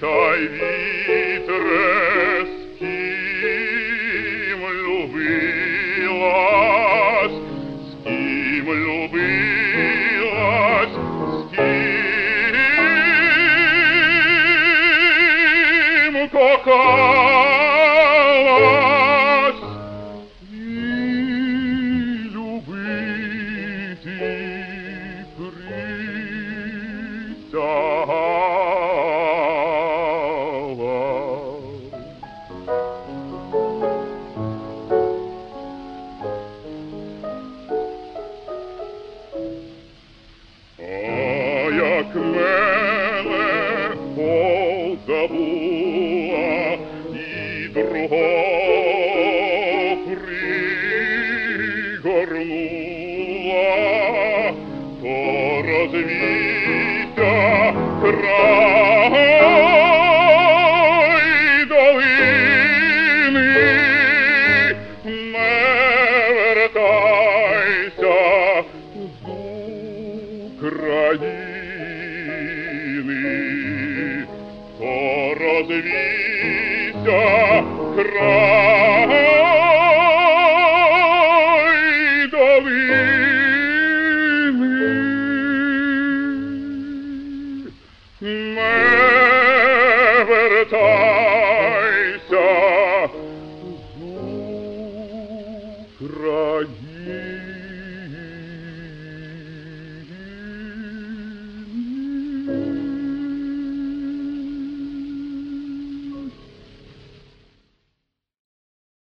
та й вітре, з ким любилась, з ким любилась, з ким кохалась. І любити як мене Волга була і другого пригорнула, то розвійся край долини, не вертайся з України, то розвійся край